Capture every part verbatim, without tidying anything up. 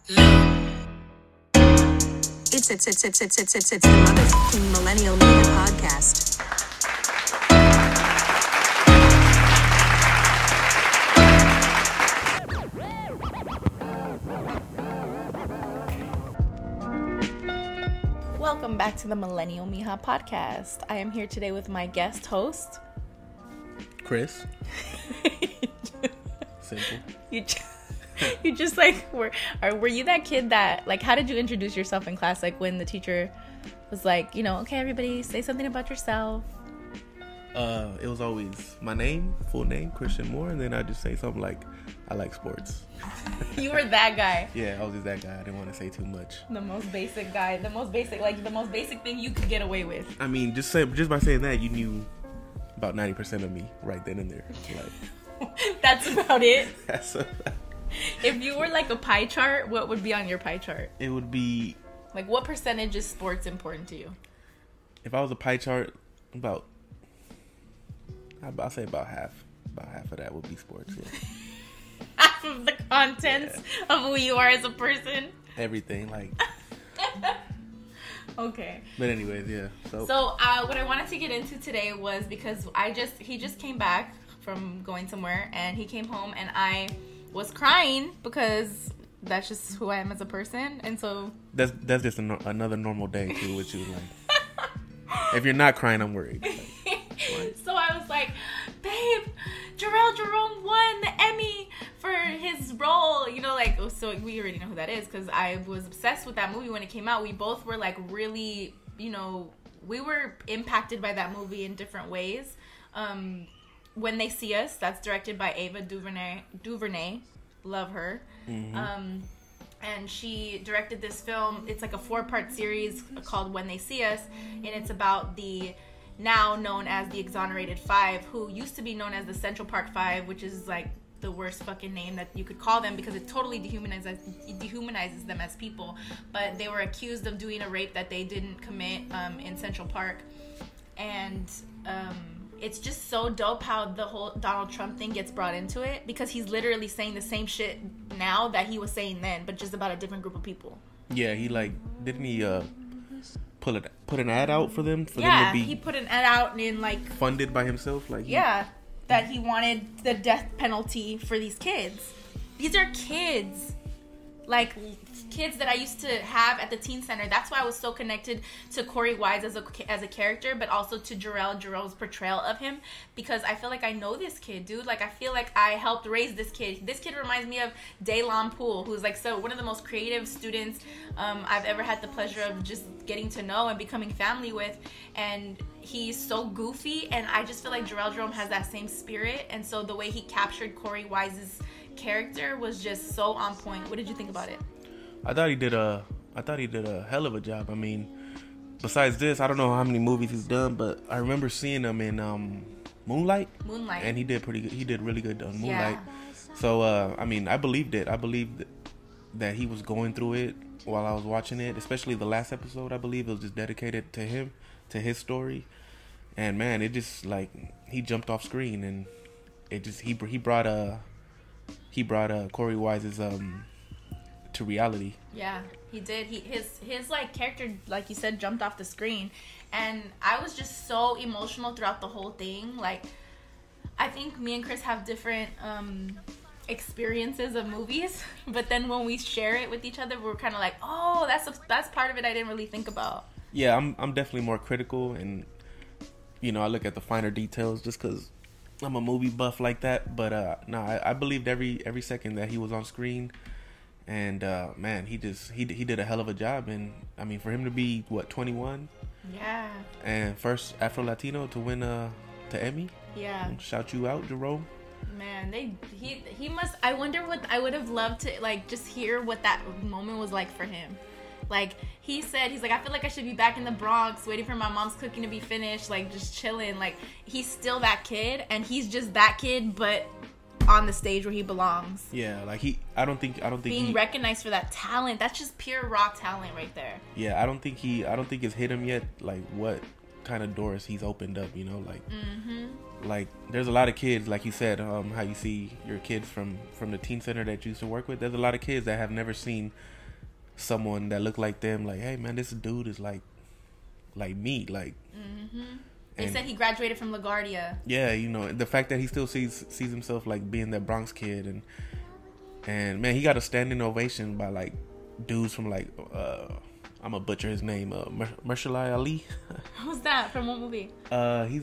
It's it's it's it's it's it's it's it's the motherfucking Millennial Media Podcast. Welcome back to the Millennial Mija Podcast. I am here today with my guest host, Chris. Simple. You just, you just like were or were you that kid that like how did you introduce yourself in class? Like when the teacher was like, you know, okay, everybody say something about yourself. Uh, it was always my name, full name, Christian Moore, and then I just say something like, I like sports. You were that guy. Yeah, I was just that guy. I didn't want to say too much. The most basic guy. The most basic, like the most basic thing you could get away with. I mean, just say just by saying that, you knew about ninety percent of me right then and there. Like, that's about it. That's a, if you were like a pie chart, what would be on your pie chart? It would be like what percentage is sports important to you? If I was a pie chart, about I'll say about half. About half of that would be sports. Yeah. Half of the contents yeah. of who you are as a person. Everything, like. Okay. But anyways, yeah. So, so uh, what I wanted to get into today was because I just he just came back from going somewhere and he came home and I was crying because that's just who I am as a person, and so that's that's just a, another normal day too with you. Like, if you're not crying, I'm worried. Like, so I was like, babe, Jharrel Jerome won the Emmy for his role, you know, like, so we already know who that is because I was obsessed with that movie when it came out. We both were like really, you know, we were impacted by that movie in different ways. Um, When They See Us, that's directed by Ava DuVernay, DuVernay, love her. Mm-hmm. Um, and she directed this film. It's like a four-part series called When They See Us, and it's about the now known as the Exonerated Five, who used to be known as the Central Park Five, which is like the worst fucking name that you could call them because it totally dehumanizes dehumanizes them as people. But they were accused of doing a rape that they didn't commit um, in Central Park, and um, it's just so dope how the whole Donald Trump thing gets brought into it because he's literally saying the same shit now that he was saying then, but just about a different group of people. Yeah, he like didn't he uh put a, put an ad out for them for yeah, them to be he put an ad out in like funded by himself, like he, yeah, that he wanted the death penalty for these kids. These are kids. Like kids that I used to have at the teen center. That's why I was so connected to Corey Wise as a as a character, but also to Jharrel Jerome's portrayal of him because I feel like I know this kid, dude. Like I feel like I helped raise this kid. This kid reminds me of Daylon Poole, who's like so one of the most creative students um, I've ever had the pleasure of just getting to know and becoming family with. And he's so goofy, and I just feel like Jharrel Jerome has that same spirit. And so the way he captured Corey Wise's character was just so on point. What did you think about it? I thought he did a I thought he did a hell of a job. I mean, besides this, I don't know how many movies he's done, but I remember seeing him in um, Moonlight. Moonlight. And he did pretty good. He did really good on Moonlight. Yeah. So uh, I mean, I believed it. I believed that he was going through it while I was watching it, especially the last episode. I believe it was just dedicated to him, to his story. And man, it just like he jumped off screen, and it just he he brought a he brought a Corey Wise's um. to reality. Yeah, he did. He his his like character, like you said, jumped off the screen, and I was just so emotional throughout the whole thing. Like, I think me and Chris have different um, experiences of movies, but then when we share it with each other, we're kind of like, oh, that's a, that's part of it I didn't really think about. Yeah, I'm I'm definitely more critical, and you know I look at the finer details just because I'm a movie buff like that. But uh, no, I, I believed every every second that he was on screen. And uh, man, he just he he did a hell of a job, and I mean, for him to be what twenty-one, yeah, and first Afro Latino to win a to Emmy, yeah, shout you out, Jerome. Man, they he he must. I wonder what I would have loved to like just hear what that moment was like for him. Like he said, he's like, I feel like I should be back in the Bronx, waiting for my mom's cooking to be finished, like just chilling. Like he's still that kid, and he's just that kid, but on the stage where he belongs. Yeah, like he I don't think I don't think being he, recognized for that talent. That's just pure raw talent right there. Yeah, I don't think he I don't think it's hit him yet, like what kind of doors he's opened up, you know, like mm-hmm. like there's a lot of kids, like you said, um how you see your kids from from the teen center that you used to work with. There's a lot of kids that have never seen someone that looked like them, like, hey man, this dude is like like me, like. Mm-hmm. They and, said he graduated from LaGuardia. Yeah, you know, the fact that he still sees sees himself like being that Bronx kid, and and man, he got a standing ovation by like dudes from like uh I'm gonna butcher his name, uh Mer- Mahershala Ali. Who's that? From what movie? Uh, he's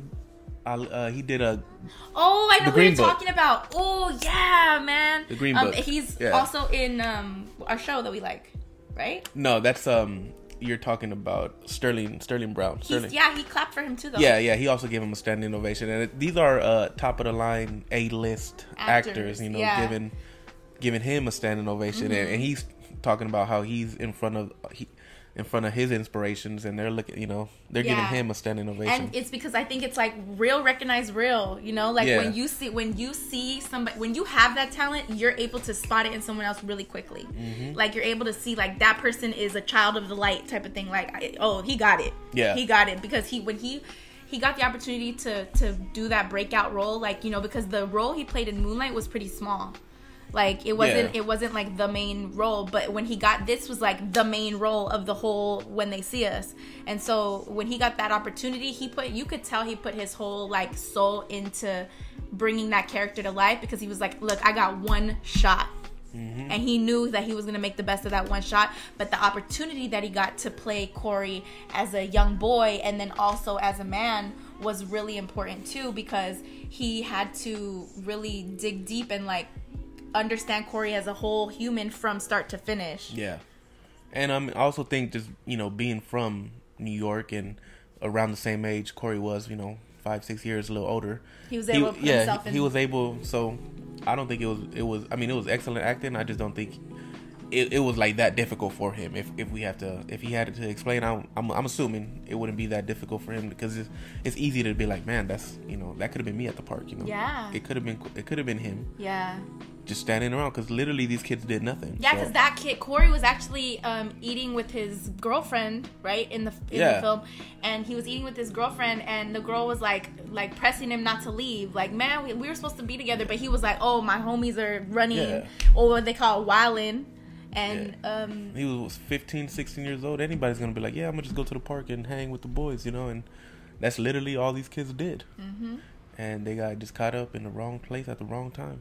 uh he did a. Oh, I know who Green you're Book. talking about. Oh yeah, man. The Green um, Book. He's Yeah. also in um our show that we like, right? No, that's um you're talking about Sterling Sterling Brown. He's, Sterling. yeah, he clapped for him too, though. Yeah, yeah. He also gave him a standing ovation, and it, these are uh, top of the line A list actors, Actors, You know, yeah. giving giving him a standing ovation, Mm-hmm. and, and he's talking about how he's in front of he, in front of his inspirations, and they're looking, you know, they're giving Yeah. him a standing ovation. And it's because I think it's like real recognize real, you know, like Yeah. when you see when you see somebody, when you have that talent, you're able to spot it in someone else really quickly. Mm-hmm. Like you're able to see like that person is a child of the light type of thing. Like I- oh, he got it. Yeah. he got it because he when he he got the opportunity to to do that breakout role, like, you know, because the role he played in Moonlight was pretty small. Like it wasn't Yeah. it wasn't like the main role, but when he got this was like the main role of the whole When They See Us. And so when he got that opportunity, he put you could tell he put his whole like soul into bringing that character to life, because he was like, look, I got one shot. Mm-hmm. And he knew that he was going to make the best of that one shot. But the opportunity that he got to play Corey as a young boy and then also as a man was really important too, because he had to really dig deep and like understand Corey as a whole human from start to finish. Yeah, and um, I also think just, you know, being from New York and around the same age Corey was, you know, five six years a little older. He was able to put yeah, himself he, in. he was able. So I don't think it was it was. I mean, it was excellent acting. I just don't think it, it was like that difficult for him. If if we have to, if he had to explain, I'm I'm, I'm assuming it wouldn't be that difficult for him, because it's, it's easy to be like, man, that's, you know, that could have been me at the park. You know, Yeah. it could have been it could have been him Yeah. just standing around, because literally these kids did nothing. Yeah, So- because that kid Corey was actually um, eating with his girlfriend, right, in the in Yeah. the film, and he was eating with his girlfriend, and the girl was like like pressing him not to leave, like, man, we, we were supposed to be together, but he was like, oh, my homies are running, Yeah. or what they call it, wildin', and um, He was fifteen, sixteen years old. Anybody's gonna be like, yeah, I'm gonna just go to the park and hang with the boys, you know. And that's literally all these kids did. mm-hmm. And they got just caught up in the wrong place at the wrong time.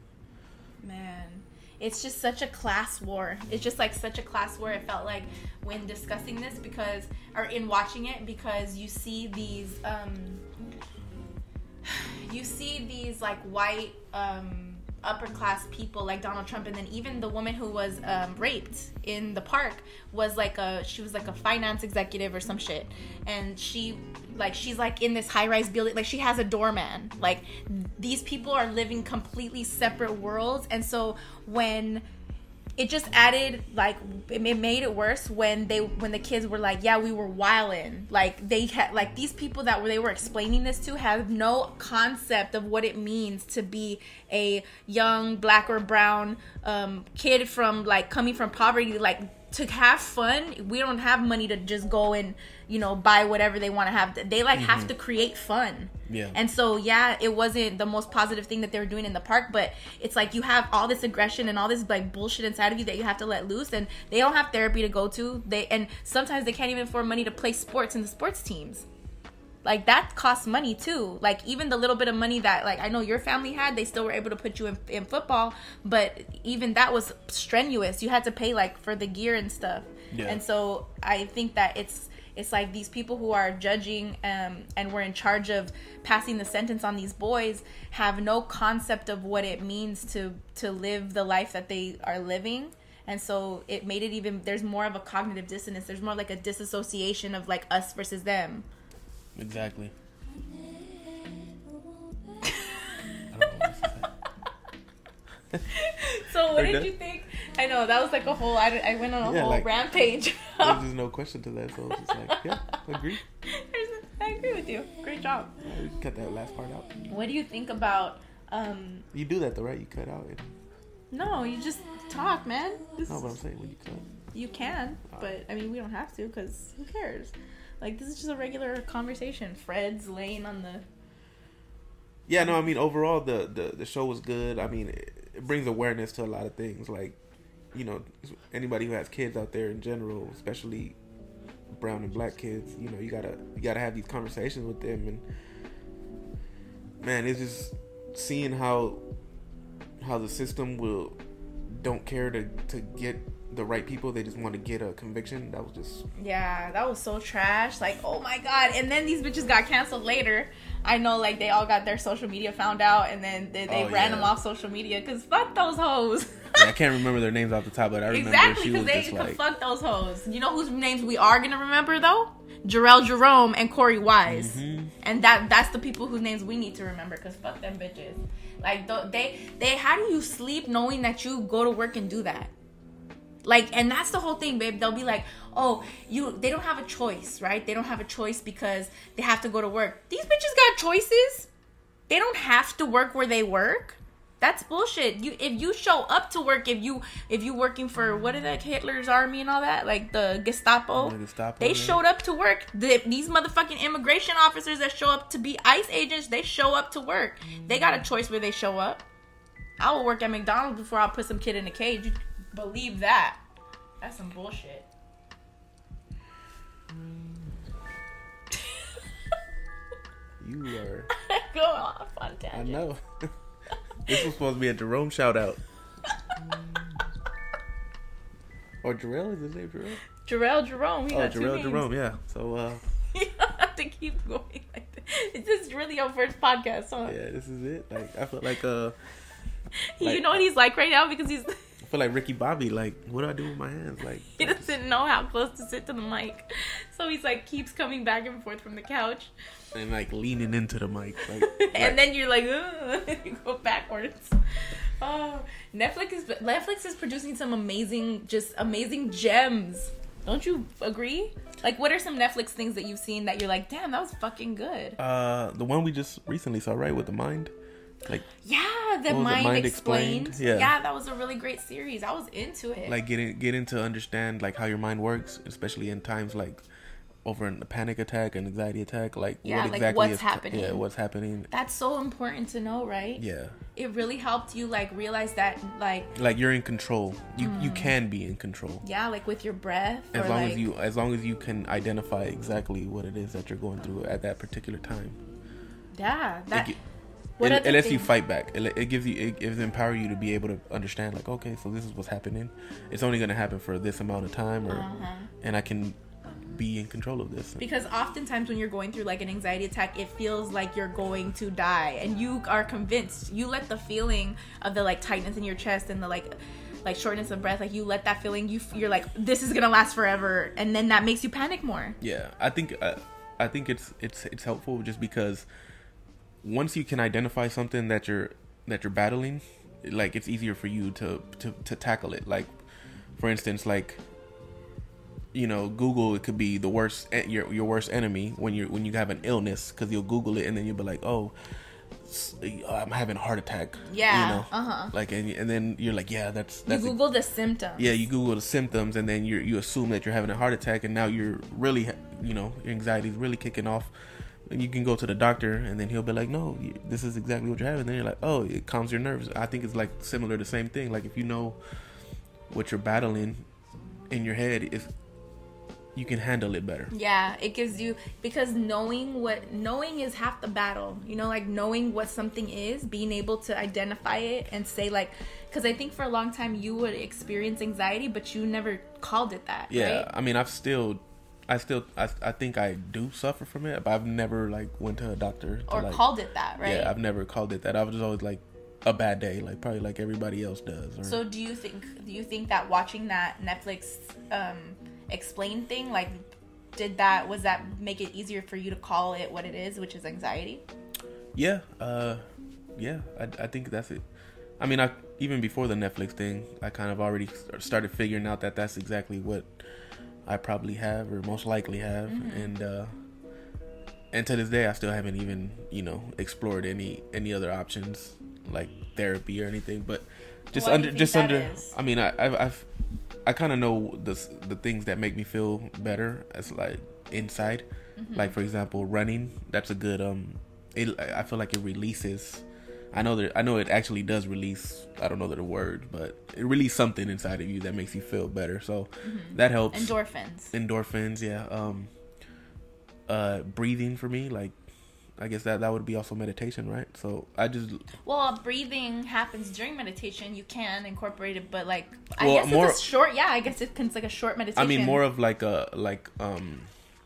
Man, it's just such a class war. It's just like such a class war. It felt like when discussing this, because, or in watching it, because you see these, um, you see these like white, um, upper class people like Donald Trump, and then even the woman who was um, raped in the park was like a, she was like a finance executive or some shit, and she like she's like in this high rise building, like she has a doorman. Like these people are living completely separate worlds, and so when it just added, like, it made it worse when they when the kids were like, yeah, we were wildin'. Like they had, like, these people that were they were explaining this to have no concept of what it means to be a young black or brown um, kid from like coming from poverty. Like, to have fun, we don't have money to just go and, you know, buy whatever they want to have. They like mm-hmm. have to create fun. Yeah. And so, yeah, it wasn't the most positive thing that they were doing in the park, but it's like you have all this aggression and all this like bullshit inside of you that you have to let loose, and they don't have therapy to go to. They and sometimes they can't even afford money to play sports in the sports teams. Like, that costs money too. Like, even the little bit of money that, like, I know your family had, they still were able to put you in, in football, but even that was strenuous. You had to pay, like, for the gear and stuff. Yeah. And so I think that it's it's like these people who are judging um, and were in charge of passing the sentence on these boys have no concept of what it means to to live the life that they are living. And so it made it even, there's more of a cognitive dissonance. There's more like a disassociation of like us versus them. Exactly. I don't know what to say. So what Are you did done? you think? I know, that was like a whole, I, I went on a Yeah, whole like- rampage. There's just no question to that, so it's just like, yeah, agree. I agree with you. Great job. Yeah, we can cut that last part out. What do you think about, um, You do that though, right? You cut out it. no, you just talk, man. This No, is- but I'm saying when you cut. You can, but I mean, we don't have to, because who cares? Like, this is just a regular conversation. Fred's laying on the. Yeah, no, I mean overall the, the, the show was good. I mean, it, it brings awareness to a lot of things. Like, you know, anybody who has kids out there in general, especially brown and black kids, you know, you gotta you gotta have these conversations with them. And man, it's just seeing how how the system will don't care to to get the right people. They just want to get a conviction. That was just yeah, that was so trash. Like, oh my god. And then these bitches got canceled later. I know, like, they all got their social media found out, and then they, they Oh, ran yeah. them off social media because fuck those hoes. Yeah, I can't remember their names off the top, but I remember Exactly, she because was they just could like, fuck those hoes. You know whose names we are gonna remember though? Jarrell Jerome and Corey Wise, Mhm. and that that's the people whose names we need to remember. Because fuck them bitches. Like th- they they how do you sleep knowing that you go to work and do that? Like, and that's the whole thing, babe. They'll be like, oh, you they don't have a choice, right? They don't have a choice because they have to go to work. These bitches got choices. They don't have to work where they work. That's bullshit. You if you show up to work, if you if you working for what is that, Hitler's army and all that, like the Gestapo, The Gestapo, they yeah. showed up to work. The, these motherfucking immigration officers that show up to be ICE agents, they show up to work. They got a choice where they show up. I will work at McDonald's before I'll put some kid in a cage. You believe that? That's some bullshit. you are. Go off on I tangent. know. This was supposed to be a Jerome shout out. Or Jarrell, is his name Jarrell? Jarrell Jerome. He Oh, got two Jarrell names. Jerome, yeah. So, uh, You don't have to keep going like that. It's just really our first podcast, huh? yeah, this is it. Like, I feel like, uh, you like- know what he's like right now because he's I feel like Ricky Bobby. Like, what do I do with my hands? Like, he doesn't know how close to sit to the mic, so he's like keeps coming back and forth from the couch, and like leaning into the mic. Like, and then you're like, ugh, you go backwards. Oh, Netflix is Netflix is producing some amazing, just amazing gems. Don't you agree? Like, what are some Netflix things that you've seen that you're like, damn, that was fucking good? uh, the one we just recently saw, right, with the mind. Like, Yeah, the What was it, Mind, Mind Explained. Explained? Yeah. yeah, that was a really great series. I was into it. like getting getting to understand like how your mind works, especially in times like over a panic attack, an anxiety attack. Like, Yeah, what like, exactly what's is happening. Yeah, what's happening. That's so important to know, right? Yeah, It really helped you like realize that, like, like you're in control. You you can be in control. yeah, like with your breath. As or long like, as you, as long as you can identify exactly what it is that you're going through at that particular time. yeah, that. It, gi- what it, other it lets you thing- fight back. It, le- it gives you, it gives empower you to be able to understand. Like, okay, so this is what's happening. It's only going to happen for this amount of time, or Uh-huh. and I can be in control of this. Because oftentimes when you're going through like an anxiety attack, it feels like you're going to die, and you are convinced. You let the feeling of the like tightness in your chest and the like, like shortness of breath, like you let that feeling. You you're like, this is gonna last forever, and then that makes you panic more. Yeah, I think uh, I think it's it's it's helpful just because once you can identify something that you're that you're battling, like it's easier for you to to, to tackle it. Like, for instance, like, you know, Google, it could be the worst your your worst enemy when you when you have an illness, because you'll Google it and then you'll be like, oh, s- I'm having a heart attack. Yeah, you know, uh-huh. Like, and and then you're like, yeah, that's that's You a- Google the symptoms. yeah, you Google the symptoms, and then you you assume that you're having a heart attack, and now you're really, you know, your anxiety is really kicking off. And you can go to the doctor, and then he'll be like, "No, you- this is exactly what you're having." Then you're like, "Oh, it calms your nerves." I think it's like similar, the same thing. Like, if you know what you're battling in your head, if you can handle it better. Yeah, it gives you, because knowing what knowing is half the battle. You know, like knowing what something is, being able to identify it and say like, because I think for a long time you would experience anxiety, but you never called it that. Yeah, right? I mean, I've still, I still, I, I think I do suffer from it, but I've never like went to a doctor to, Or like, called it that, right? Yeah, I've never called it that. I was just always like a bad day, like probably like everybody else does. Or, So do you think do you think that watching that Netflix um, explain thing, like, did that was that make it easier for you to call it what it is, which is anxiety? yeah, uh, yeah, I, I think that's it. I mean, I even before the Netflix thing, I kind of already st- started figuring out that that's exactly what I probably have, or most likely have, Mm-hmm. and uh, and to this day, I still haven't even, you know, explored any any other options like therapy or anything. But just What do you under, think just that under. is? I mean, I, I've, I've I kind of know the the things that make me feel better as like inside. Mm-hmm. Like, for example, running. That's a good um. It, I feel like it releases. I know that I know it actually does release. I don't know the word, but it releases something inside of you that makes you feel better. So mm-hmm. that helps. Endorphins. Endorphins, yeah. Um, uh, breathing for me, like, I guess that that would be also meditation, right? So I just well, breathing happens during meditation. You can incorporate it, but like I well, guess more, it's a short. Yeah, I guess it's like a short meditation. I mean, more of like a like um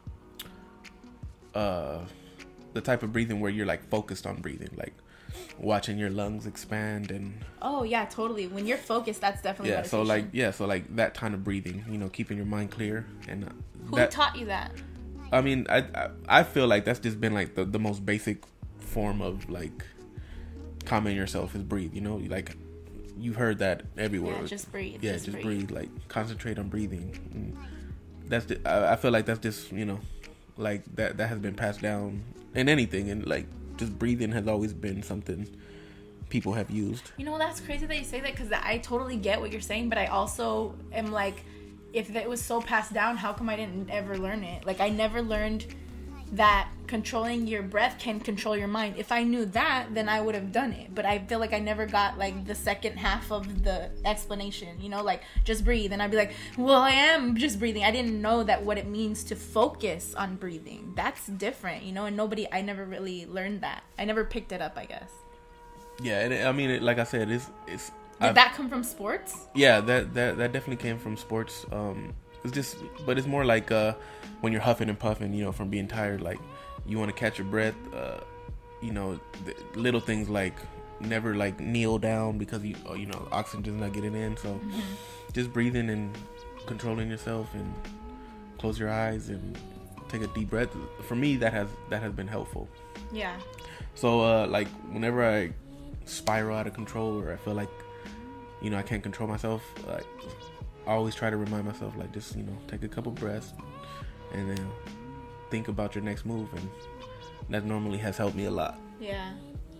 uh the type of breathing where you're like focused on breathing, like watching your lungs expand and oh yeah, totally. When you're focused, that's definitely yeah. meditation. So like yeah, so like that kind of breathing, you know, keeping your mind clear and uh, who that, taught you that? I mean, I, I I feel like that's just been like the, the most basic form of like calming yourself is breathe. You know, like you've heard that everywhere. Yeah, just breathe. Yeah, just, just breathe. breathe. Like concentrate on breathing. And that's the, I, I feel like that's just you know like that that has been passed down in anything, and like just breathing has always been something people have used. You know, that's crazy that you say that because I totally get what you're saying, but I also am like, if it was so passed down, how come I didn't ever learn it? Like, I never learned that controlling your breath can control your mind. If I knew that, then I would have done it. But I feel like I never got, like, the second half of the explanation, you know? Like, just breathe. And I'd be like, well, I am just breathing. I didn't know that what it means to focus on breathing. That's different, you know? And nobody, I never really learned that. I never picked it up, I guess. Yeah, and I mean, it, like I said, it's... it's Did I've, that come from sports? Yeah, that, that that definitely came from sports. Um, it's just, but it's more like uh, when you're huffing and puffing, you know, from being tired. Like you want to catch your breath. Uh, you know, the little things like never like kneel down because you you know oxygen's not getting in. So mm-hmm. just breathing and controlling yourself and close your eyes and take a deep breath. For me, that has that has been helpful. Yeah. So uh, like whenever I spiral out of control or I feel like you know I can't control myself, like I always try to remind myself like just you know take a couple breaths and then think about your next move, and that normally has helped me a lot. Yeah.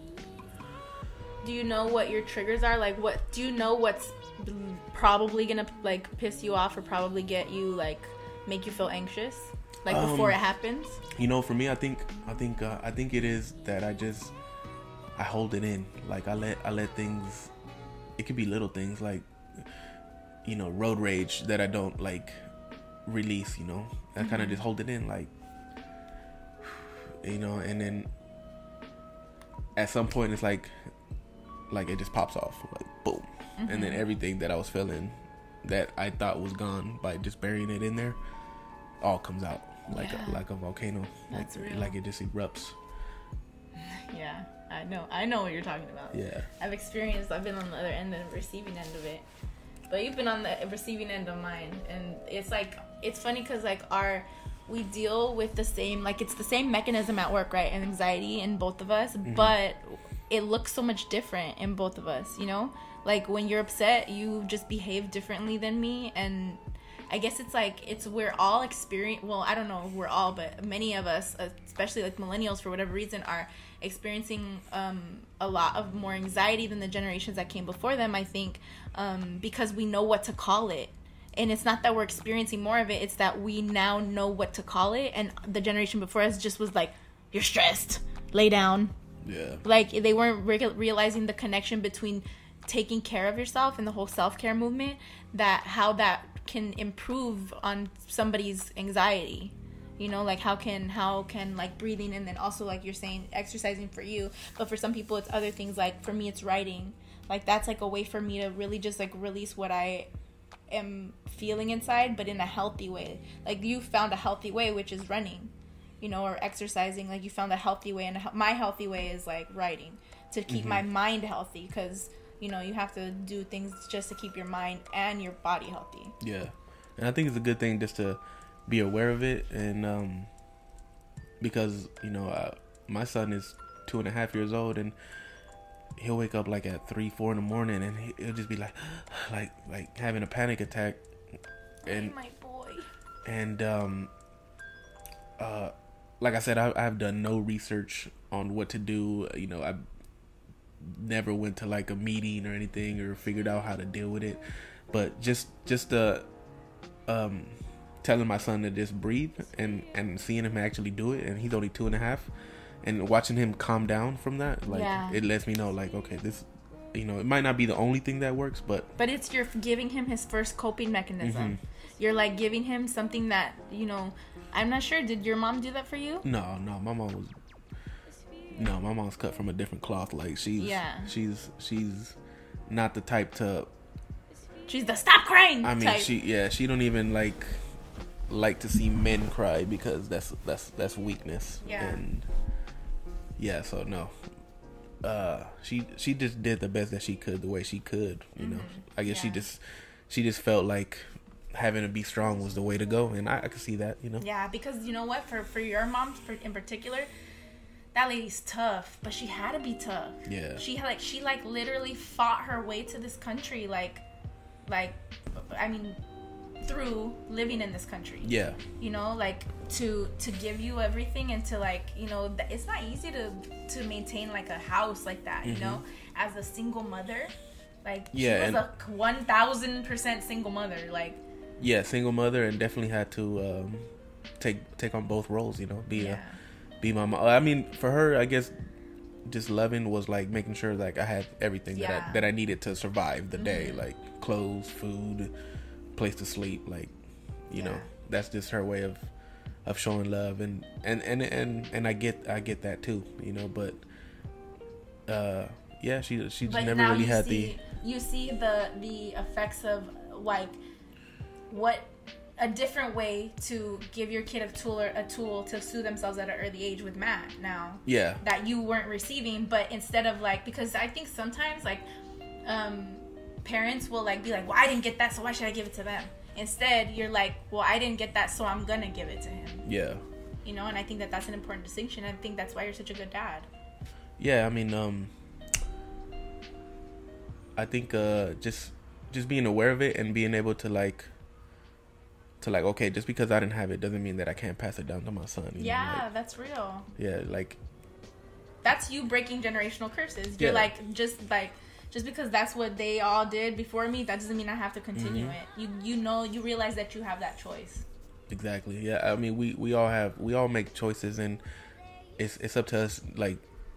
Do you know what your triggers are? Like what do you know what's probably gonna like piss you off or probably get you like make you feel anxious like um, before it happens? You know, for me I think I think uh, I think it is that I just I hold it in. Like I let I let things. It could be little things like, you know, road rage that I don't like release. You know, I mm-hmm. kind of just hold it in, like, you know, and then at some point it's like, like it just pops off, like boom, mm-hmm. and then everything that I was feeling that I thought was gone by just burying it in there, all comes out like yeah. a, like a volcano. That's like, real. Like it just erupts. Yeah. I know, I know what you're talking about. Yeah. I've experienced, I've been on the other end, the receiving end of it. But you've been on the receiving end of mine. And it's like, it's funny because like our, we deal with the same, like it's the same mechanism at work, right? And anxiety in both of us, mm-hmm. but it looks so much different in both of us, you know? Like when you're upset, you just behave differently than me. And I guess it's like, it's, we're all experience, well, I don't know if we're all, but many of us, especially like millennials for whatever reason, are experiencing um, a lot of more anxiety than the generations that came before them, I think, um, because we know what to call it. And it's not that we're experiencing more of it, it's that we now know what to call it. And the generation before us just was like, you're stressed, lay down. Yeah. Like, they weren't re- realizing the connection between taking care of yourself and the whole self-care movement, that how that can improve on somebody's anxiety. You know, like how can how can like breathing, and then also like you're saying exercising for you, but for some people it's other things. Like for me it's writing. Like that's like a way for me to really just like release what I am feeling inside, but in a healthy way. Like you found a healthy way, which is running, you know, or exercising. Like you found a healthy way, and a, my healthy way is like writing to keep mm-hmm. my mind healthy, because you know you have to do things just to keep your mind and your body healthy. Yeah, and I think it's a good thing just to be aware of it, and um because you know uh, my son is two and a half years old, and he'll wake up like at three four in the morning, and he'll just be like like like having a panic attack, and hey, my boy. And um uh like I said, I, I've done no research on what to do. You know, I never went to like a meeting or anything or figured out how to deal with it, but just just uh um telling my son to just breathe and and seeing him actually do it, and he's only two and a half, and watching him calm down from that, like Yeah. it lets me know, like, okay, this, you know, it might not be the only thing that works, but But it's you're giving him his first coping mechanism. Mhm. You're like giving him something that, you know, I'm not sure. Did your mom do that for you? no, no, my mom was, no, my mom's cut from a different cloth. Like she's, Yeah. she's, she's not the type to. She's the stop crying I mean, type. she, yeah, she don't even like, like to see men cry because that's that's that's weakness. Yeah. And yeah, so no. Uh, she she just did the best that she could the way she could, you know. I guess she Yeah. just she just felt like having to be strong was the way to go, and I, I could see that, you know. Yeah, because you know what? For for your mom, for in particular, that lady's tough, but she had to be tough. Yeah. She had like she like literally fought her way to this country, like, like, I mean, through living in this country. Yeah. You know, like to to give you everything and to like, you know, th- it's not easy to to maintain like a house like that. You know, as a single mother, like Yeah, she was and- a one thousand percent single mother, like. Yeah, single mother, and definitely had to um, take take on both roles, you know. Be Yeah. a be my mom. I mean, for her, I guess just loving was like making sure like I had everything that Yeah. I, that I needed to survive the day, like clothes, food, place to sleep, like you know. Yeah. That's just her way of of showing love, and and and and, and I get I get that too, you know, but uh yeah, she she just But never now really you had see, you see the the effects of like what a different way to give your kid a tool or a tool to soothe themselves at an early age with Matt now the yeah. that you weren't receiving. But instead of like, because I think sometimes like um parents will like be like, well, I didn't get that, so why should I give it to them? Instead you're like, well, I didn't get that, so I'm gonna give it to him, Yeah. you know. And I think that that's an important distinction. I think that's why you're such a good dad. Yeah, I mean, um, I think uh, just just being aware of it and being able to like, to like, okay, just because I didn't have it doesn't mean that I can't pass it down to my son. You Yeah, know? Like, that's real. yeah, like, That's you breaking generational curses. You're Yeah. like, just like, just because that's what they all did before me, that doesn't mean I have to continue Mhm. it. You you know, you realize that you have that choice. exactly. Yeah, I mean, we, we all have, we all make choices, and it's it's up to us, like,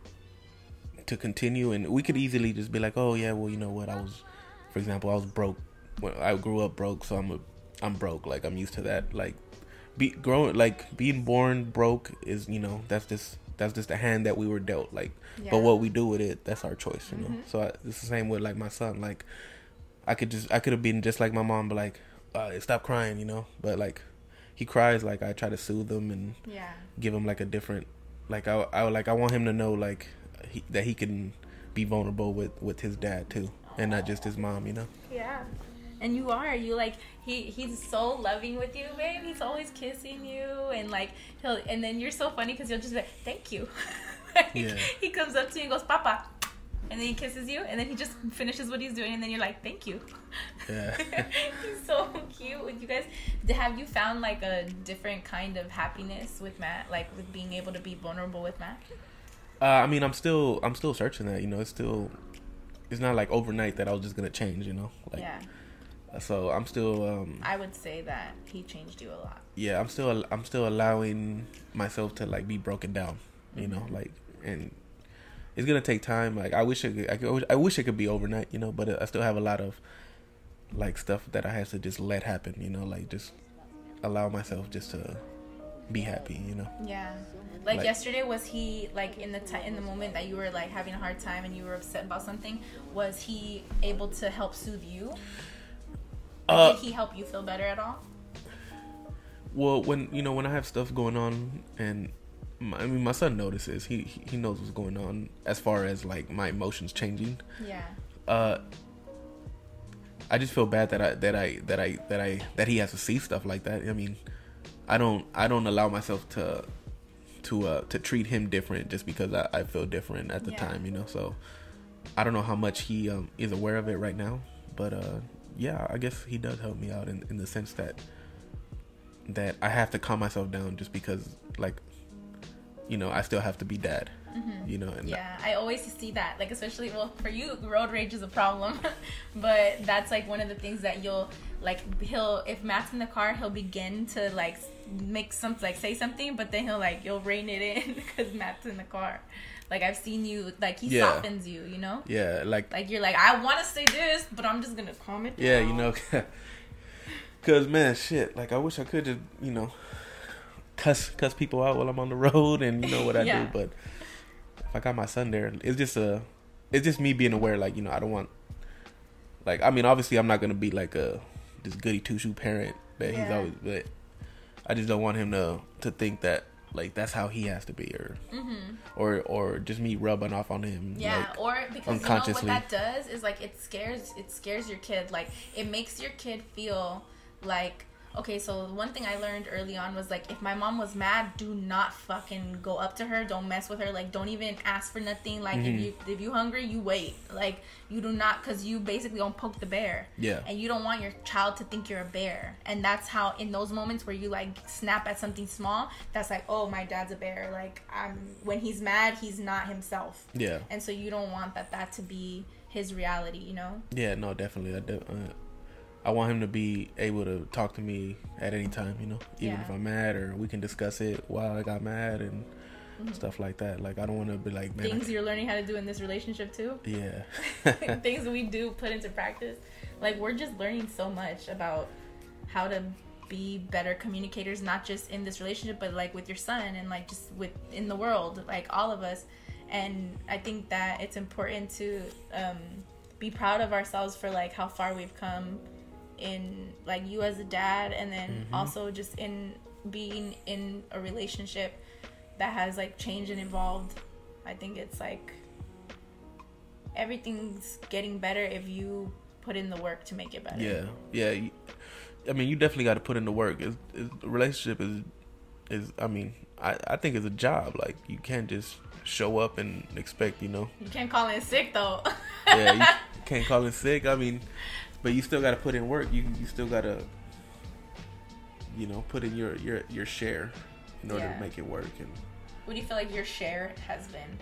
to continue. And we could easily just be like, oh yeah, well, you know what, I was, for example, I was broke. When I grew up broke, so I'm a, I'm broke. Like, I'm used to that. Like, be growing, like being born broke is, you know, that's just that's just the hand that we were dealt. Like, Yeah. but what we do with it, that's our choice, you know. Mhm. So I, it's the same with like my son. Like, I could just I could have been just like my mom, but like, uh, stop crying, you know. But like, he cries. Like, I try to soothe him and Yeah. give him like a different, like I, I like I want him to know like he, that he can be vulnerable with with his dad too, and not just his mom, you know. Yeah. And you are. You like he he's so loving with you, babe. He's always kissing you and like he'll and then you're so funny because you'll just be like, thank you. Like, Yeah. He comes up to you and goes, Papa, and then he kisses you and then he just finishes what he's doing and then you're like, thank you. Yeah. He's so cute. With you guys, have you found like a different kind of happiness with Matt, like with being able to be vulnerable with Matt? Uh, I mean, I'm still I'm still searching that, you know. It's still, it's not like overnight that I was just gonna change, you know. Like, Yeah. So I'm still um I would say that he changed you a lot. yeah, I'm still I'm still allowing myself to like be broken down, you know, like, and it's gonna take time. Like, I wish it could, I could I wish it could be overnight, you know, but I still have a lot of like stuff that I have to just let happen, you know, like just allow myself just to be happy, you know. Yeah. Like, Like- yesterday, was he like in the ti in the moment that you were like having a hard time and you were upset about something? Was he able to help soothe you? Uh, Did he help you feel better at all? Well, when you know when I have stuff going on, and my, I mean my son notices, he he knows what's going on as far as like my emotions changing. Yeah. Uh, I just feel bad that I that I that I that I that he has to see stuff like that. I mean, I don't I don't allow myself to to uh to treat him different just because I, I feel different at the Yeah. time, you know. So I don't know how much he um is aware of it right now, but uh yeah, I guess he does help me out in in the sense that that I have to calm myself down just because, like, you know, I still have to be dad, Mm-hmm. You know, and yeah, I always see that. Like, especially, well, for you, road rage is a problem. But that's, like, one of the things that you'll, like, he'll, if Matt's in the car, he'll begin to, like, make some, like, say something, but then he'll, like, you'll rein it in because Matt's in the car. Like, I've seen you, like, he yeah. softens you, you know? Yeah, like... Like, you're like, I want to say this, but I'm just going to calm it down. Yeah, you know, because, man, shit, like, I wish I could just, you know, cuss cuss people out while I'm on the road and, you know, what I yeah. do, but... I got my son there. It's just a, it's just me being aware. Like, you know, I don't want, like, I mean, obviously, I'm not gonna be like a this goody two shoe parent that yeah. he's always. But I just don't want him to to think that like that's how he has to be, or mm-hmm. or or just me rubbing off on him. Yeah, like, or because you know what that does is like it scares it scares your kid. Like it makes your kid feel like. Okay, so one thing I learned early on was, like, if my mom was mad, do not fucking go up to her. Don't mess with her. Like, don't even ask for nothing. Like, mm-hmm. if you if you hungry, you wait. Like, you do not, because you basically don't poke the bear. Yeah. And you don't want your child to think you're a bear. And that's how, in those moments where you, like, snap at something small, that's like, oh, my dad's a bear. Like, I'm when he's mad, he's not himself. Yeah. And so you don't want that that to be his reality, you know? Yeah, no, definitely. I de- uh, I want him to be able to talk to me at any time, you know, even yeah. if I'm mad, or we can discuss it while I got mad and mm-hmm. stuff like that. Like, I don't want to be like, man. Things I... you're learning how to do in this relationship too. Yeah. Things we do put into practice. Like, we're just learning so much about how to be better communicators, not just in this relationship, but like with your son and like just with in the world, like all of us. And I think that it's important to um, be proud of ourselves for like how far we've come in like you as a dad, and then mm-hmm. also just in being in a relationship that has like changed and evolved. I think it's like everything's getting better if you put in the work to make it better. Yeah, yeah. I mean, you definitely got to put in the work. It's, it's, the relationship is, is. I mean, I, I think it's a job. Like, you can't just show up and expect, you know. You can't call in sick though. Yeah, you can't call in sick. I mean. But you still got to put in work. You you still got to, you know, put in your, your, your share in order yeah. to make it work. And what do you feel like your share has been?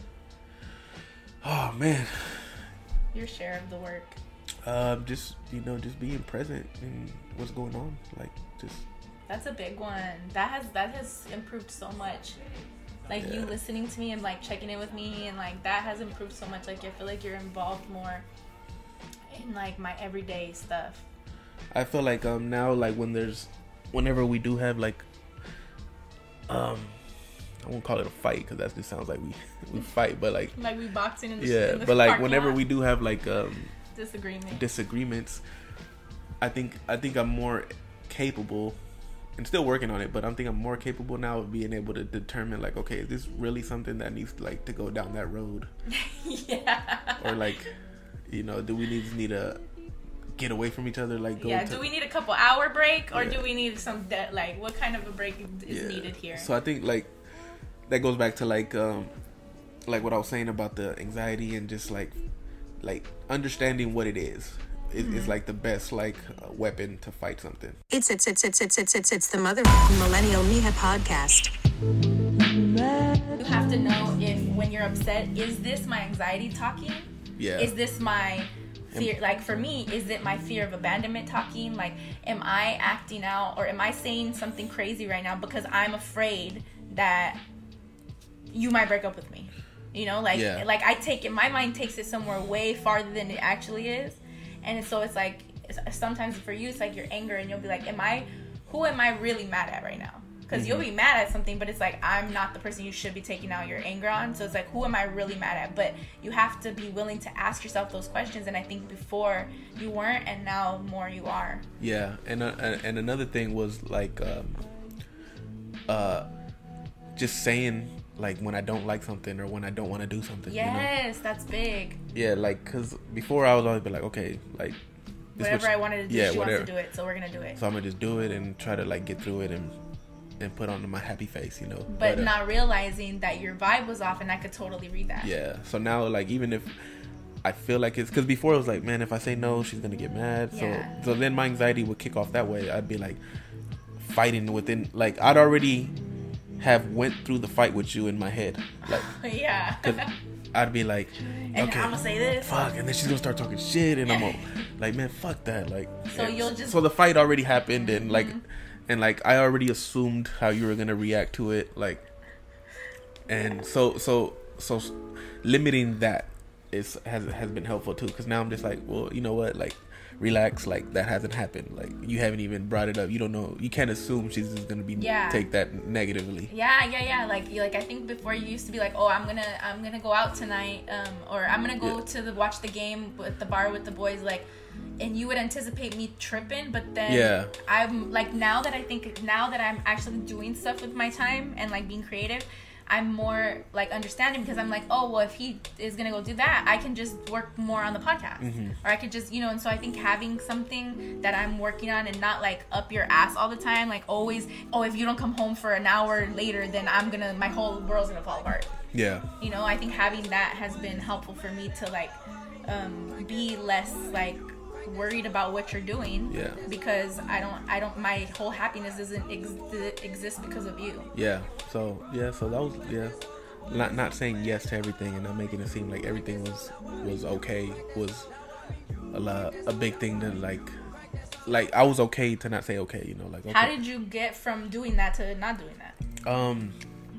Oh, man. Your share of the work. Um, just, you know, just being present in what's going on. Like, just. That's a big one. That has that has improved so much. Like, yeah. you listening to me and, like, checking in with me. And, like, that has improved so much. Like, I feel like you're involved more in like my everyday stuff. I feel like um now like when there's whenever we do have like um I won't call it a fight because that just sounds like we we fight, but like like we boxing in the yeah in the but like whenever lot. we do have like um disagreement disagreements I think I think I'm more capable and still working on it, but I think I'm more capable now of being able to determine like, okay, is this really something that needs like to go down that road? Yeah. Or like, you know, do we need just need to get away from each other? Like, go yeah. to, do we need a couple hour break, or yeah. do we need some de- like what kind of a break is yeah. needed here? So I think like that goes back to like um like what I was saying about the anxiety and just like like understanding what it is. It, mm-hmm. It's like the best like uh, weapon to fight something. It's it's it's it's it's it's it's it's the motherfucking Millennial Mija podcast. You have to know if when you're upset, is this my anxiety talking? Yeah. Is this my fear? Like for me, is it my fear of abandonment talking? Like, am I acting out or am I saying something crazy right now because I'm afraid that you might break up with me? You know, like yeah. like I take it. My mind takes it somewhere way farther than it actually is. And so it's like, sometimes for you, it's like your anger, and you'll be like, am I, who am I really mad at right now? Because mm-hmm. you'll be mad at something, but it's like, I'm not the person you should be taking out your anger on. So it's like, who am I really mad at? But you have to be willing to ask yourself those questions. And I think before you weren't, and now more you are. Yeah. And uh, and another thing was like, um, uh, just saying, like, when I don't like something or when I don't want to do something. Yes, you know? That's big. Yeah, like, because before I was always be like, okay, like. Whatever I wanted to do, yeah, she whatever. wants to do it, so we're going to do it. So I'm going to just do it and try to, like, get through it and and put on my happy face, you know. But, but uh, not realizing that your vibe was off, and I could totally read that. Yeah, so now, like, even if I feel like it's, because before it was like, man, if I say no, she's going to get mad. Yeah. So, so then my anxiety would kick off that way. I'd be, like, fighting within, like, I'd already have went through the fight with you in my head. Like, yeah. Cause I'd be like, and okay, I'm gonna say this. fuck, and then she's gonna start talking shit, and I'm all, like, man, fuck that. Like, So and, you'll just. so the fight already happened, and like, Mhm. and like, I already assumed how you were gonna react to it, like, and so so so limiting that is has has been helpful too, because now I'm just like, well, you know what, like, relax, like, that hasn't happened, like, you haven't even brought it up, you don't know, you can't assume she's just gonna be Yeah. take that negatively. Yeah, yeah, yeah. Like, you- like I think before you used to be like, oh, I'm gonna, I'm gonna go out tonight, um, or I'm gonna go Yeah. to the watch the game at the bar with the boys, like, and you would anticipate me tripping, but then Yeah. I'm like, now that I think, now that I'm actually doing stuff with my time and like being creative, I'm more like understanding, because I'm like, oh, well, if he is gonna go do that, I can just work more on the podcast, Mhm. or I could just, you know. And so I think having something that I'm working on and not like up your ass all the time, like always, oh, if you don't come home for an hour later, then I'm gonna, my whole world's gonna fall apart. Yeah. You know, I think having that has been helpful for me to like um, be less like worried about what you're doing. Yeah. Because I don't, I don't, my whole happiness doesn't ex- exist because of you. Yeah. So yeah. So that was yeah. Not not saying yes to everything and not making it seem like everything was was okay was a lot a big thing to like like I was okay to not say okay. You know, like, okay. How did you get from doing that to not doing that? Um.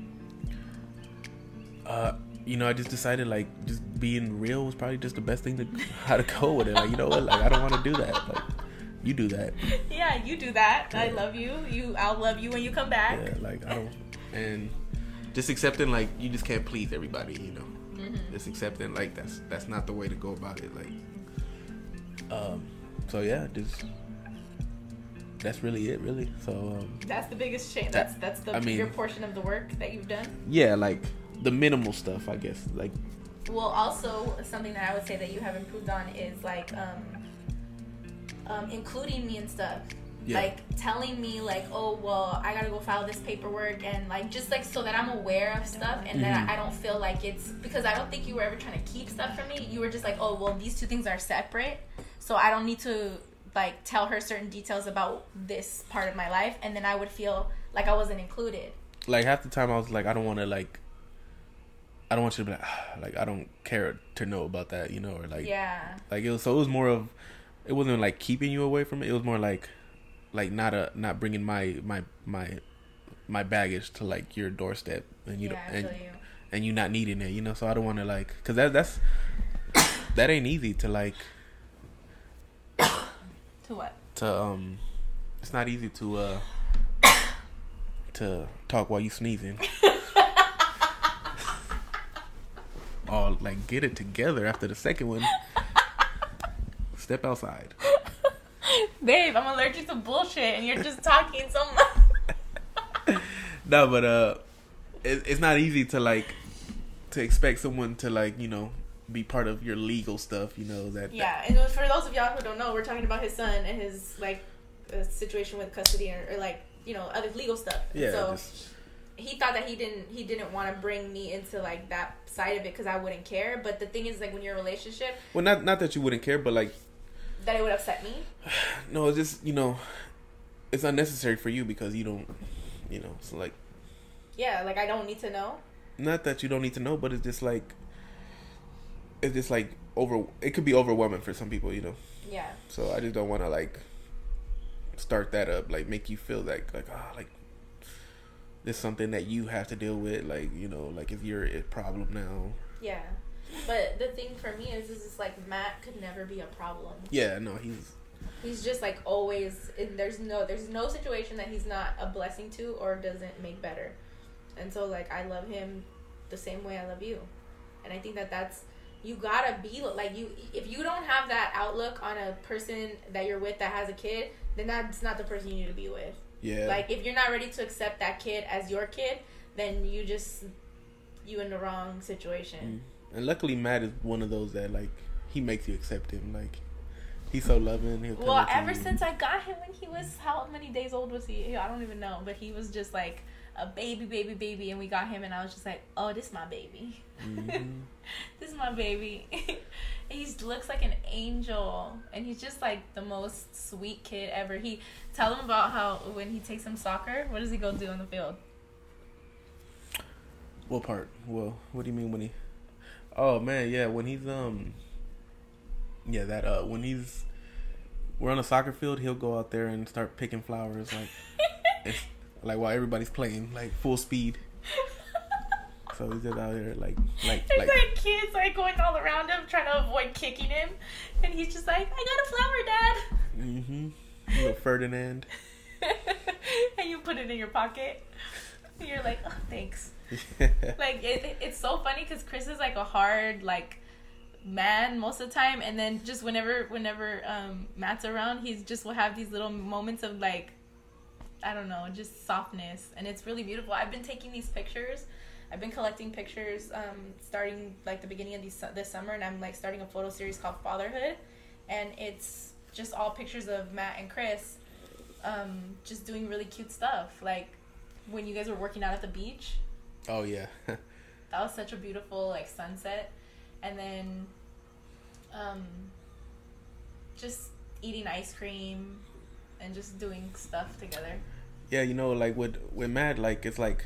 Uh. You know, I just decided like just being real was probably just the best thing to how to go with it. Like, you know what? Like, I don't want to do that. Like, you do that. Yeah, you do that. Yeah. I love you. You, I'll love you when you come back. Yeah. Like, I don't. And just accepting like you just can't please everybody. You know. Mm-hmm. Just accepting like that's that's not the way to go about it. Like. Um. So yeah, just. That's really it, really. So. Um, That's the biggest change. That's that's the I mean- bigger portion of the work that you've done. yeah, like the minimal stuff, I guess. Like. Well, also something that I would say that you have improved on is like um, um, including me in stuff. Yeah. Like telling me like, oh well, I gotta go file this paperwork, and like just like so that I'm aware of stuff, and Mhm. that I don't feel like it's because I don't think you were ever trying to keep stuff from me. You were just like, oh well, these two things are separate, so I don't need to like tell her certain details about this part of my life, and then I would feel like I wasn't included. Like half the time I was like, I don't want to like. I don't want you to be like, ah, like I don't care to know about that, you know, or like, Yeah. like it was. So it was more of, it wasn't like keeping you away from it. It was more like, like not a not bringing my my my my baggage to like your doorstep, and you Yeah, I and feel you. and you not needing it, you know. So I don't want to like, cause that that's that ain't easy to like To what? to um, it's not easy to uh to talk while you sneezing. Oh, like get it together after the second one. Step outside. Babe, I'm allergic to bullshit, and you're just talking so much. No, but uh, it, it's not easy to like to expect someone to like you know be part of your legal stuff. You know that. Yeah, and for those of y'all who don't know, we're talking about his son and his like uh, situation with custody or, or like you know other legal stuff. And Yeah. So Just, he thought that he didn't he didn't want to bring me into like that side of it because I wouldn't care. But the thing is, like when you're in a relationship, well, not not that you wouldn't care, but like that it would upset me. no, it's just you know, it's unnecessary for you because you don't, you know, so like Yeah, like I don't need to know. not that you don't need to know, but it's just like it's just like over. It could be overwhelming for some people, you know. Yeah. So I just don't want to like start that up, like make you feel like like ah like this is something that you have to deal with, like you know, like if you're a problem now. Yeah. But the thing for me is, is it's like Matt could never be a problem. Yeah, no, he's He's just like always. And there's no there's no situation that he's not a blessing to or doesn't make better. And so like I love him the same way I love you, and I think that that's you gotta be like you. If you don't have that outlook on a person that you're with that has a kid, then that's not the person you need to be with. yeah. Like if you're not ready to accept that kid as your kid, then you just you in the wrong situation. Mm. And luckily, Matt is one of those that like he makes you accept him. Like he's so loving. He'll come Well, up to ever you. since I got him when he was how many days old was he? I don't even know, but he was just like a baby, baby, baby, and we got him, and I was just like, oh, this is my baby. Mhm. This is my baby. He looks like an angel, and he's just like the most sweet kid ever. He tell him about how when he takes him soccer, what does he go do in the field? What part? Well, what do you mean when he? Oh man, yeah, when he's um, yeah, that uh, when he's we're on a soccer field, he'll go out there and start picking flowers like, it's, like while everybody's playing like full speed. So he's just out there like like There's like, like kids like going all around him trying to avoid kicking him, and he's just like, I got a flower, Dad. mm-hmm. Little Ferdinand. And you put it in your pocket. And you're like, oh, thanks. Like it, it, it's so funny because Chris is like a hard like man most of the time, and then just whenever whenever um Matt's around, he's just will have these little moments of like, I don't know, just softness, and it's really beautiful. I've been taking these pictures. I've been collecting pictures um starting like the beginning of these, this summer, and I'm like starting a photo series called Fatherhood, and it's just all pictures of Matt and Chris um just doing really cute stuff, like when you guys were working out at the beach. Oh yeah. That was such a beautiful like sunset. And then um just eating ice cream and just doing stuff together. Yeah, you know, like with with Matt, like it's like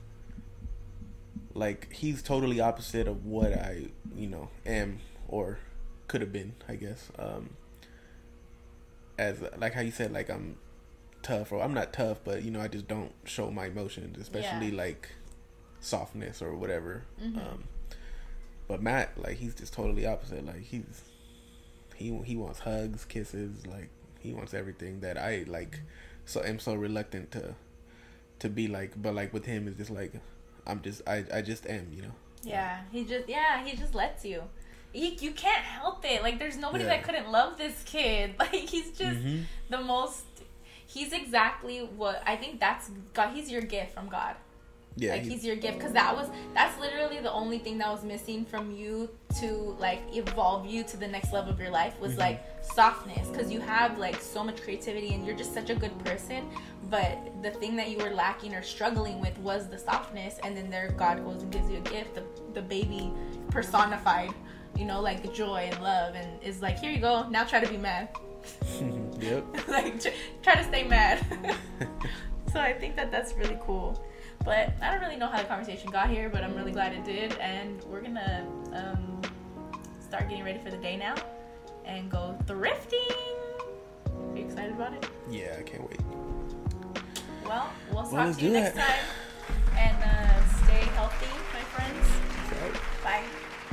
like he's totally opposite of what I, you know, am or could have been, I guess. Um as like how you said, like I'm tough, or I'm not tough, but you know, I just don't show my emotions, especially Yeah. like softness or whatever. Mm-hmm. Um but Matt, like he's just totally opposite. Like he's he he wants hugs, kisses, like he wants everything that I like. So I'm so reluctant to to be like, but like with him, it's just like I'm just I I just am, you know. Yeah, he just yeah he just lets you. He, you can't help it. Like there's nobody Yeah. that couldn't love this kid. Like he's just Mm-hmm. the most. He's exactly what I think. That's God. He's your gift from God. Yeah, Like he- he's your gift, because that was that's literally the only thing that was missing from you to like evolve you to the next level of your life was Mhm. like softness, because you have like so much creativity and you're just such a good person, but the thing that you were lacking or struggling with was the softness. And then there God goes and gives you a gift, the, the baby personified, you know, like joy and love, and is like, here you go, now try to be mad. Yep. Like tr- try to stay mad. So I think that that's really cool. But I don't really know how the conversation got here, but I'm really glad it did. And we're gonna um, start getting ready for the day now and go thrifting. Are you excited about it? Yeah, I can't wait. Well, we'll Well, talk let's to you do next that. time. And uh, stay healthy, my friends. So, Bye.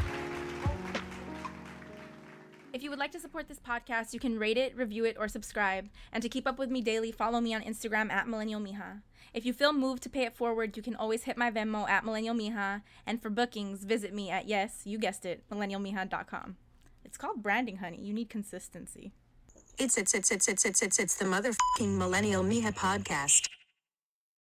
If you would like to support this podcast, you can rate it, review it, or subscribe. And to keep up with me daily, follow me on Instagram at Millennial Mija. If you feel moved to pay it forward, you can always hit my Venmo at Millennial Mija. And for bookings, visit me at, yes, you guessed it, millennial mija dot com. It's called branding, honey. You need consistency. It's it's it's it's it's it's it's it's the motherfucking Millennial Mija podcast.